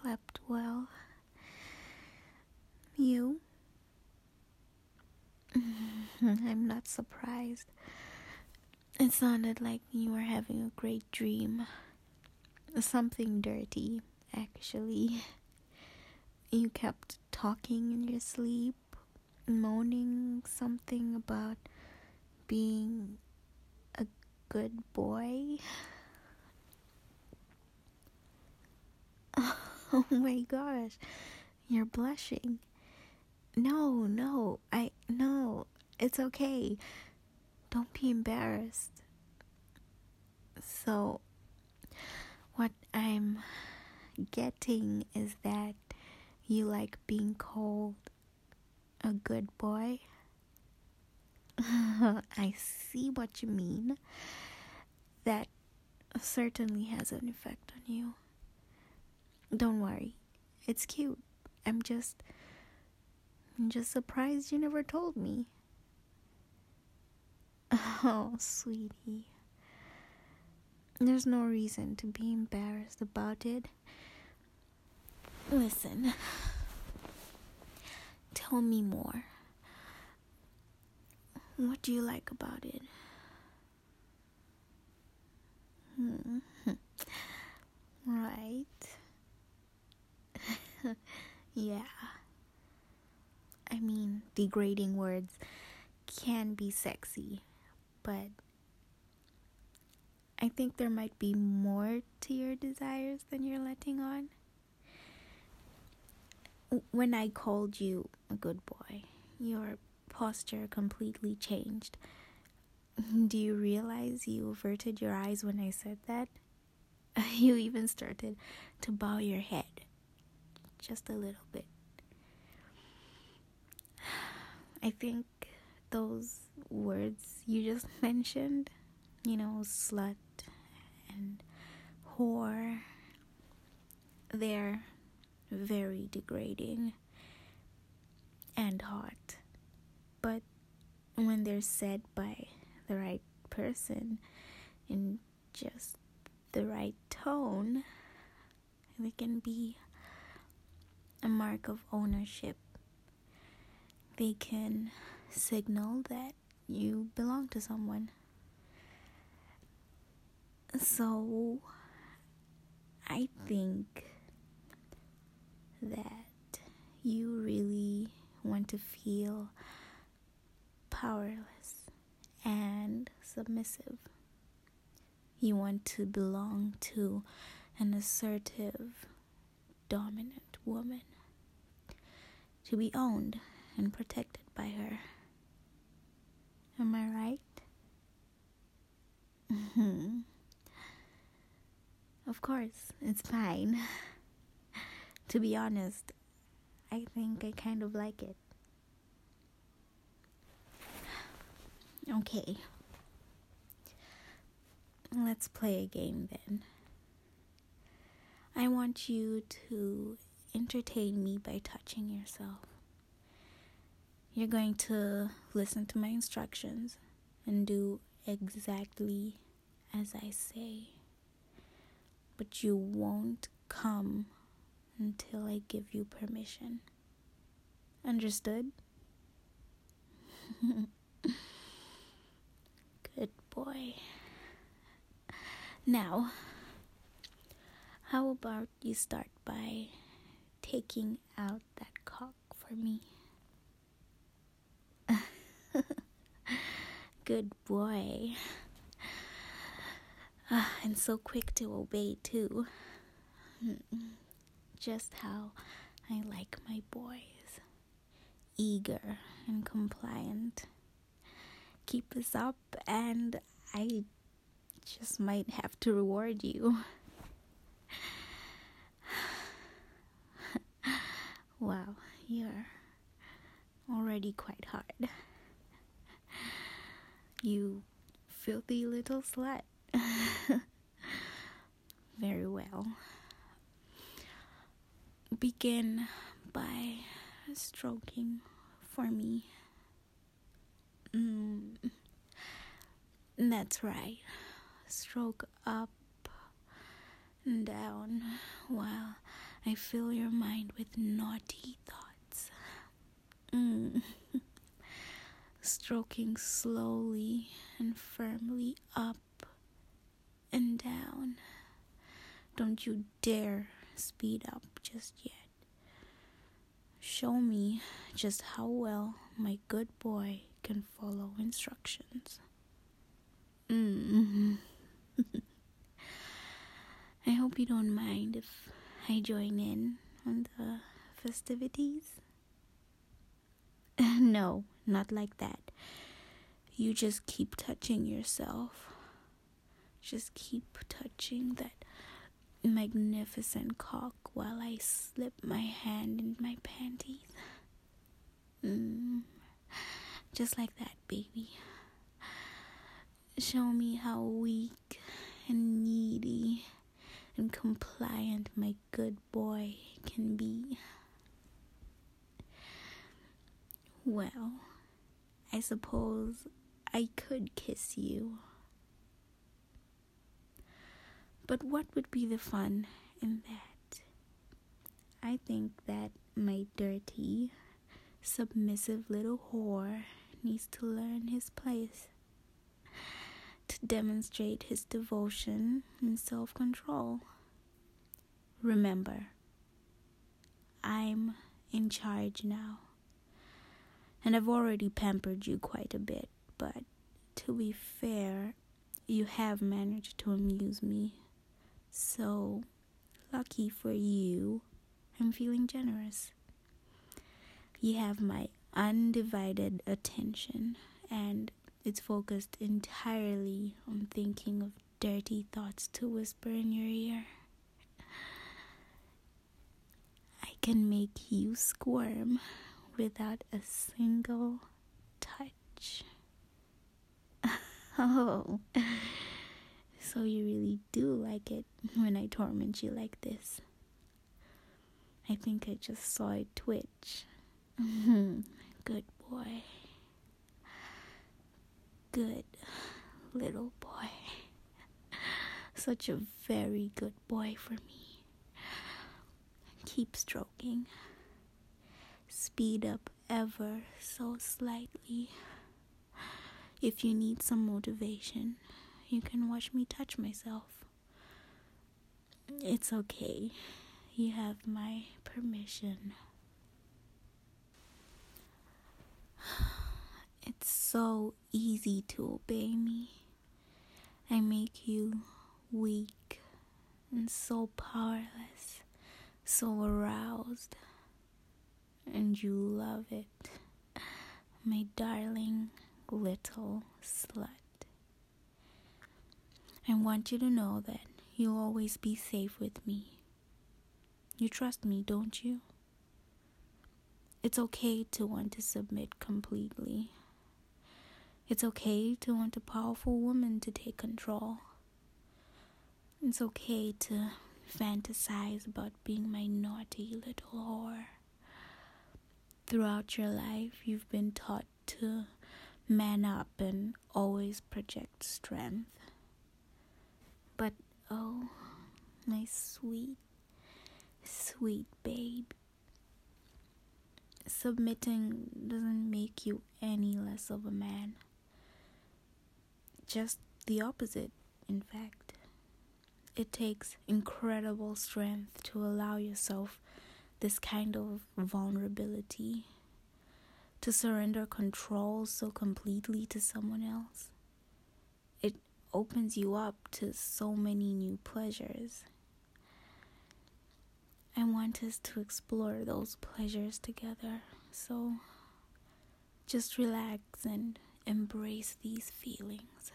slept well. You? I'm not surprised. It sounded like you were having a great dream. Something dirty, actually. You kept talking in your sleep, moaning something about being a good boy. Oh my gosh, you're blushing. No, it's okay. Don't be embarrassed. So, what I'm getting is that you like being called a good boy. I see what you mean. That certainly has an effect on you. Don't worry, it's cute. I'm just surprised you never told me. Oh, sweetie. There's no reason to be embarrassed about it. Listen, tell me more. What do you like about it? Right. Yeah. I mean, degrading words can be sexy, but I think there might be more to your desires than you're letting on. When I called you a good boy, your posture completely changed. Do you realize you averted your eyes when I said that? You even started to bow your head. Just a little bit. I think those words you just mentioned, slut and whore, they're very degrading and hot. But when they're said by the right person in just the right tone, they can be a mark of ownership. They can signal that you belong to someone. So I think that you really want to feel powerless and submissive. You want to belong to an assertive, dominant woman, to be owned and protected by her. Am I right? Of course, it's fine. To be honest, I think I kind of like it. Okay. Let's play a game then. I want you to entertain me by touching yourself. You're going to listen to my instructions and do exactly as I say. But you won't come until I give you permission. Understood? Good boy. Now, how about you start by taking out that cock for me? Good boy. And so quick to obey too. Just how I like my boys. Eager and compliant. Keep this up and I just might have to reward you. Wow, you're already quite hard. You filthy little slut. Very well. Begin by stroking for me. That's right. Stroke up and down while I fill your mind with naughty thoughts. Mm. Stroking slowly and firmly up and down. Don't you dare speed up just yet. Show me just how well my good boy can follow instructions. I hope you don't mind if I join in on the festivities. No, not like that. You just keep touching yourself. Just keep touching that magnificent cock while I slip my hand in my panties. Just like that, baby. Show me how weak and needy and compliant my good boy can be. Well, I suppose I could kiss you. But what would be the fun in that? I think that my dirty, submissive little whore needs to learn his place, to demonstrate his devotion and self-control. Remember, I'm in charge now. And I've already pampered you quite a bit, but to be fair, you have managed to amuse me. So, lucky for you, I'm feeling generous. You have my undivided attention, and it's focused entirely on thinking of dirty thoughts to whisper in your ear. I can make you squirm without a single touch. Oh, so you really do like it when I torment you like this. I think I just saw it twitch. Good boy. Good little boy. Such a very good boy for me. Keep stroking. Speed up ever so slightly. If you need some motivation, you can watch me touch myself. It's okay. You have my permission. It's so easy to obey me. I make you weak and so powerless, so aroused. And you love it, my darling little slut. I want you to know that you'll always be safe with me. You trust me, don't you? It's okay to want to submit completely. It's okay to want a powerful woman to take control. It's okay to fantasize about being my naughty little whore. Throughout your life, you've been taught to man up and always project strength. But oh, my sweet, sweet babe, submitting doesn't make you any less of a man. Just the opposite, in fact. It takes incredible strength to allow yourself this kind of vulnerability, to surrender control so completely to someone else. It opens you up to so many new pleasures. I want us to explore those pleasures together, so just relax and embrace these feelings.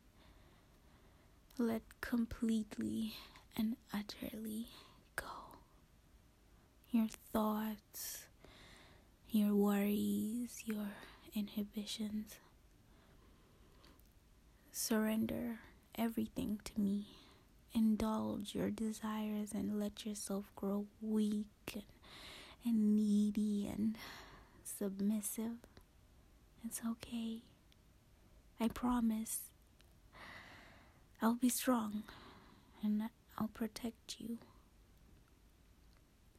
Let completely and utterly go. Your thoughts, your worries, your inhibitions. Surrender everything to me. Indulge your desires and let yourself grow weak and needy and submissive. It's okay. I promise. I'll be strong and I'll protect you.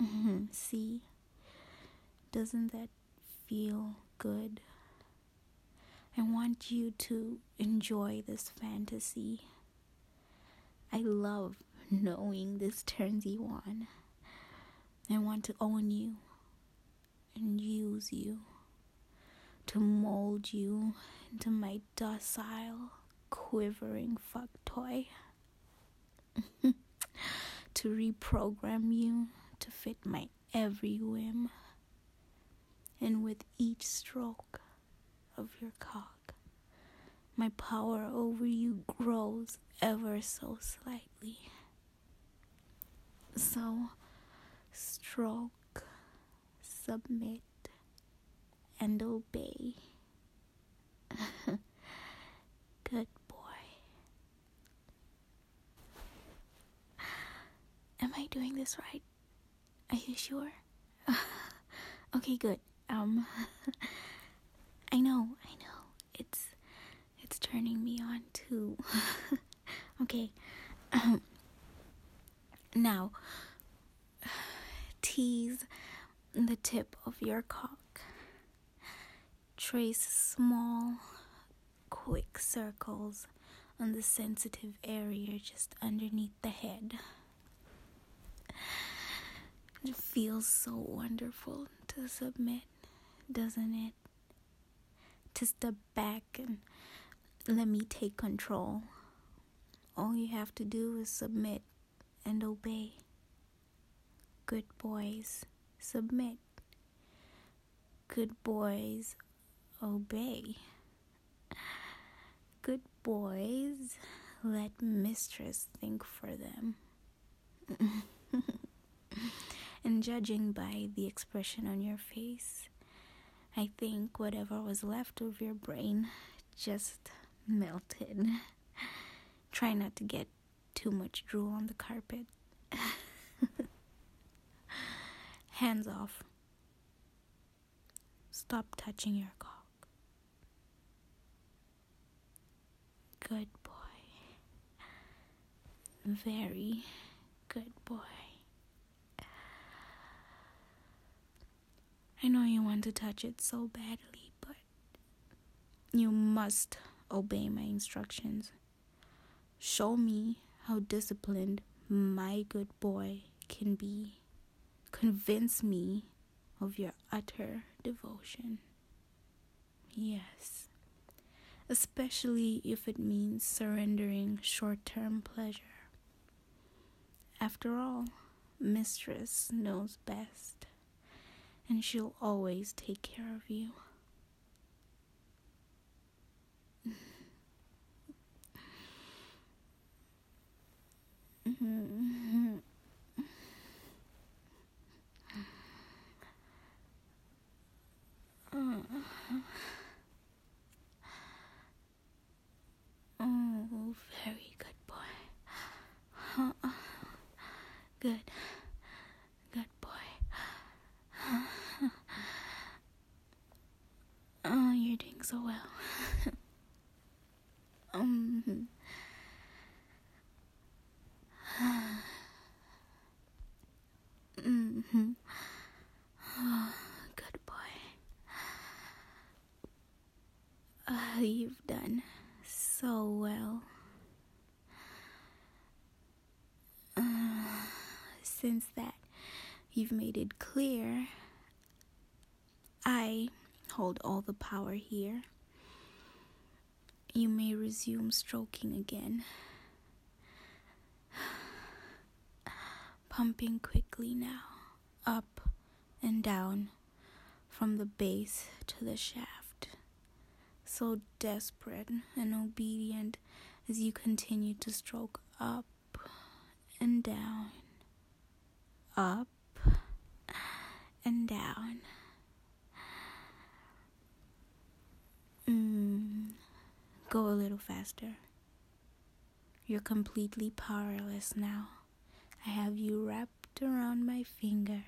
See, doesn't that feel good? I want you to enjoy this fantasy. I love knowing this turns you on. I want to own you and use you to mold you into my docile, quivering fuck toy. To reprogram you to fit my every whim. And with each stroke of your cock, my power over you grows ever so slightly. So, stroke, submit, and obey. Good boy. Am I doing this right? Are you sure? Okay, good. I know. It's turning me on too. Okay. Now, tease the tip of your cock. Trace small, quick circles on the sensitive area just underneath the head. It feels so wonderful to submit, doesn't it? To step back and let me take control. All you have to do is submit and obey. Good boys, submit. Good boys, obey. Good boys, let mistress think for them. And judging by the expression on your face, I think whatever was left of your brain just melted. Try not to get too much drool on the carpet. Hands off. Stop touching your cock. Good boy. Very good boy. I know you want to touch it so badly, but you must obey my instructions. Show me how disciplined my good boy can be. Convince me of your utter devotion. Yes, especially if it means surrendering short-term pleasure. After all, mistress knows best, and she'll always take care of you. Oh, very good boy. Good boy. Oh, you're doing so well. Good boy. You've done so well. Since that you've made it clear, I hold all the power here. You may resume stroking again. Pumping quickly now, up and down, from the base to the shaft. So desperate and obedient as you continue to stroke up and down, up and down. Go a little faster. You're completely powerless now. I have you wrapped around my finger.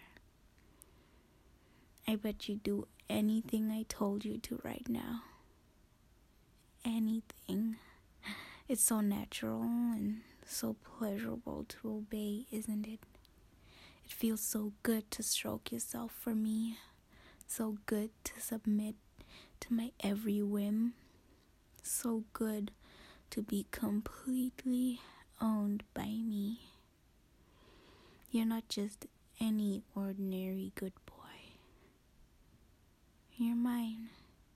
I bet you do anything I told you to right now. Anything. It's so natural and so pleasurable to obey, isn't it? It feels so good to stroke yourself for me. So good to submit to my every whim. So good to be completely owned by me. You're not just any ordinary good boy. You're mine.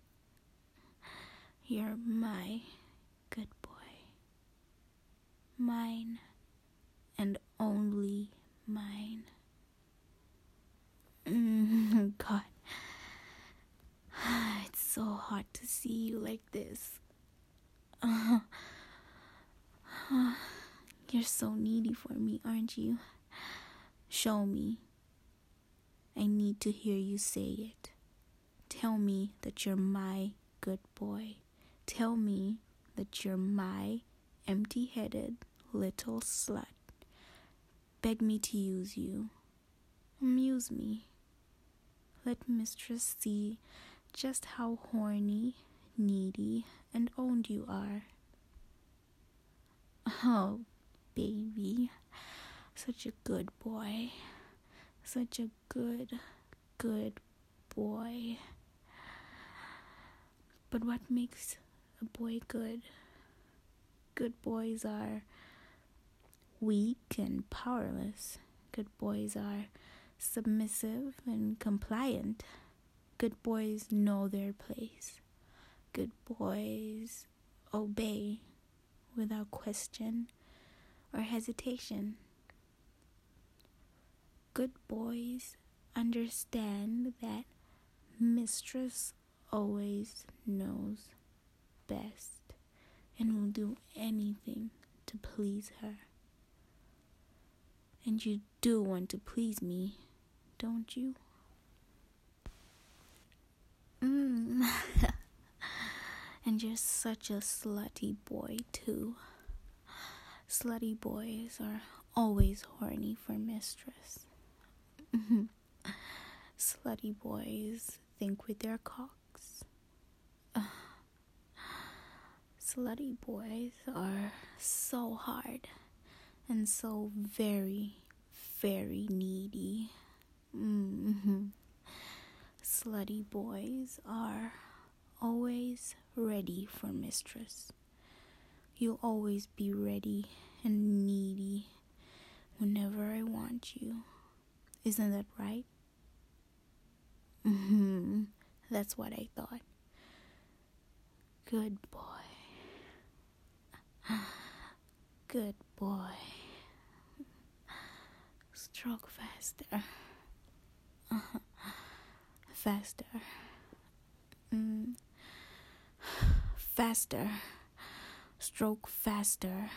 You're my good boy. Mine and only mine. God, it's so hard to see you like this. You're so needy for me, aren't you? Show me. I need to hear you say it. Tell me that you're my good boy. Tell me that you're my empty-headed little slut. Beg me to use you. Amuse me. Let Mistress see just how horny, needy, and owned you are. Oh, baby. Such a good boy. Such a good boy. But what makes a boy good? Good boys are weak and powerless. Good boys are submissive and compliant. Good boys know their place. Good boys obey without question or hesitation. Good boys understand that Mistress always knows best and will do anything to please her. And you do want to please me, don't you? And you're such a slutty boy too. Slutty boys are always horny for Mistress. Slutty boys think with their cocks. Slutty boys are so hard and so very, very needy. Slutty boys are always ready for Mistress. You'll always be ready and needy whenever I want you. Isn't that right? That's what I thought. Good boy. Good boy. Stroke faster. Faster. Faster. Stroke faster.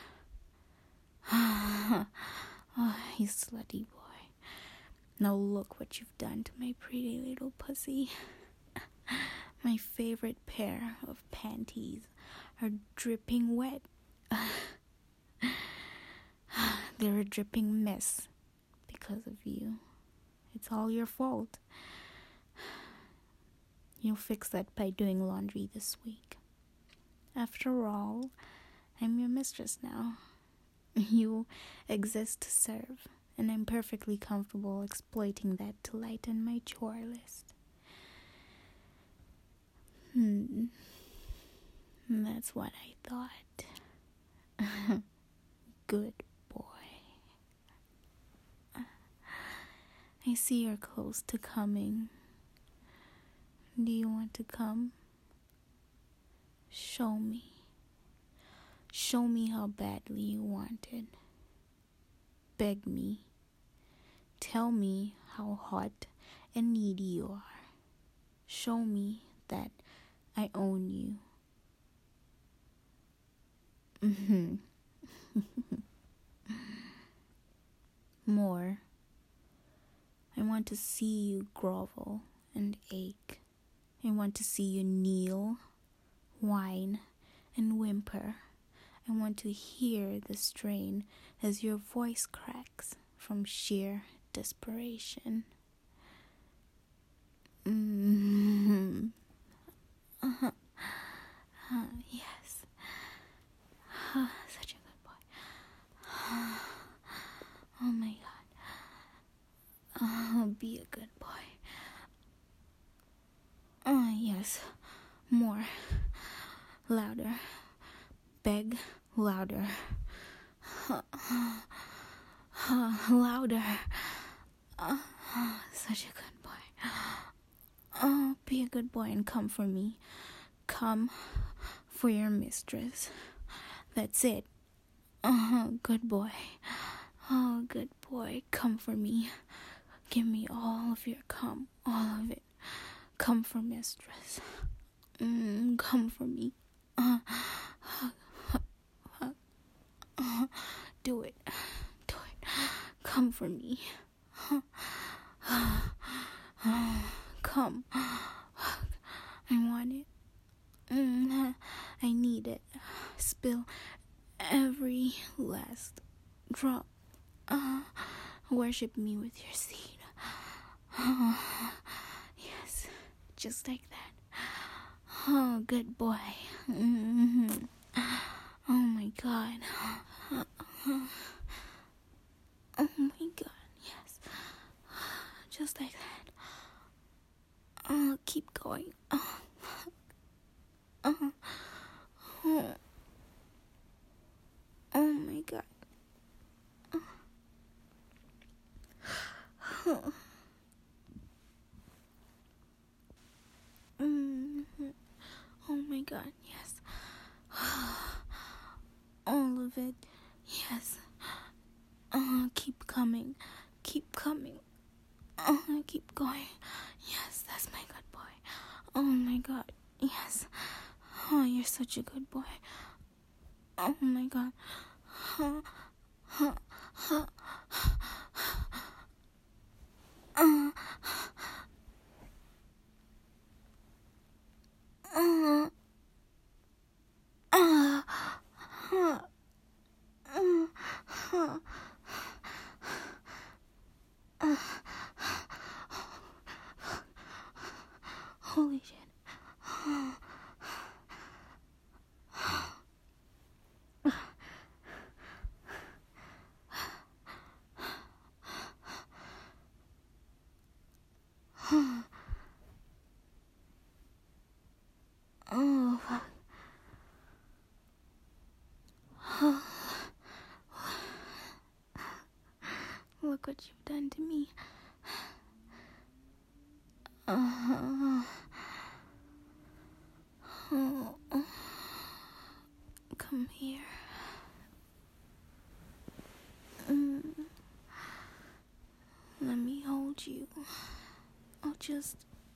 Oh, you slutty boy. Now look what you've done to my pretty little pussy. My favorite pair of panties are dripping wet. They're a dripping mess because of you. It's all your fault. You'll fix that by doing laundry this week. After all, I'm your mistress now. You exist to serve, and I'm perfectly comfortable exploiting that to lighten my chore list. That's what I thought. Good boy. I see you're close to coming. Do you want to come? Show me. Show me how badly you want it. Beg me. Tell me how hot and needy you are. Show me that I own you. More. I want to see you grovel and ache. I want to see you kneel, whine, and whimper. I want to hear the strain as your voice cracks from sheer desperation. Yes. Such a good boy. Oh my God. Yes. More. Louder. Beg. Louder. Louder. Such a good boy. Be a good boy and come for me. Come for your mistress. That's it. Good boy. Oh, good boy. Come for me. Give me all of your cum. All of it. Come for mistress. Come for me. Do it. Do it. Come for me. Come. I want it. I need it. Spill every last drop. Worship me with your seed. Yes, just like that. Oh, good boy. Oh my God. Oh my God, yes. Just like that. Keep going. Oh my God. Oh my God, yes. All of it, yes. Keep coming. Keep coming. Keep going. Yes, that's my good boy. Oh my God, yes. Oh, you're such a good boy. Oh my God. Holy shit. Oh, fuck. Look what you've done to me. Come here. Let me hold you. I'll just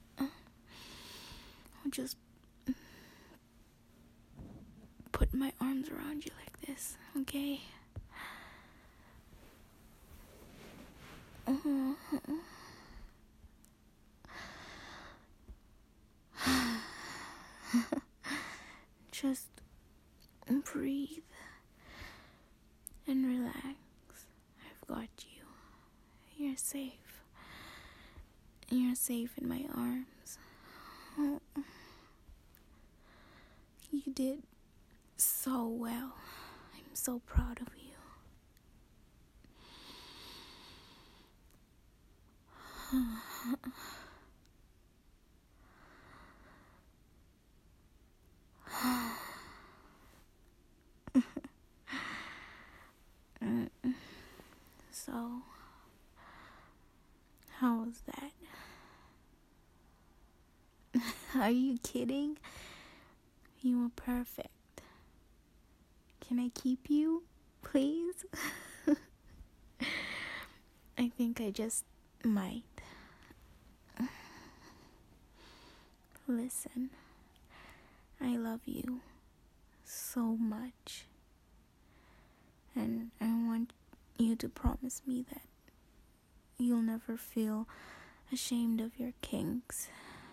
put my arms around you like this, okay? Just breathe and relax. I've got you. You're safe. You're safe in my arms. Oh. You did so well. I'm so proud of you. So, how was that? Are you kidding? You were perfect. Can I keep you, please? I think I just might. Listen, I love you so much. And I want you to promise me that you'll never feel ashamed of your kinks.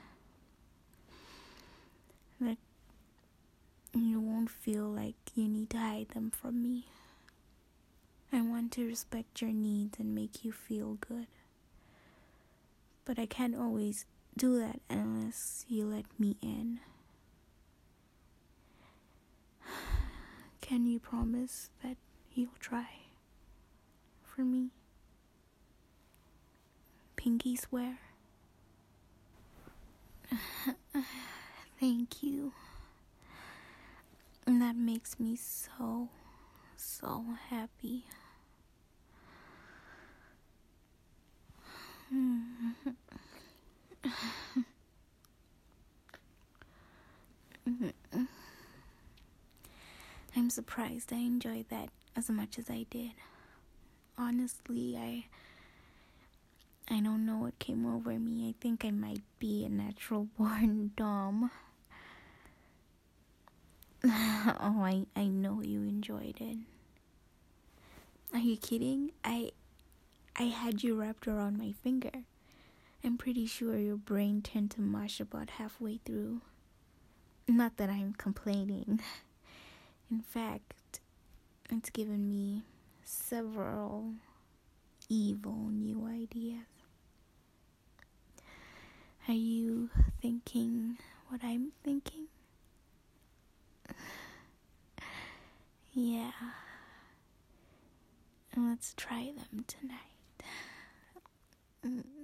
That you won't feel like you need to hide them from me. I want to respect your needs and make you feel good. But I can't always do that unless you let me in. Can you promise that you'll try for me? Pinky swear. Thank you. And that makes me so happy. I'm surprised I enjoyed that as much as I did. Honestly, I don't know what came over me. I think I might be a natural born dumb. Oh, I know you enjoyed it. Are you kidding? I had you wrapped around my finger. I'm pretty sure your brain turned to mush about halfway through. Not that I'm complaining. In fact, it's given me several evil new ideas. Are you thinking what I'm thinking? Yeah. Let's try them tonight.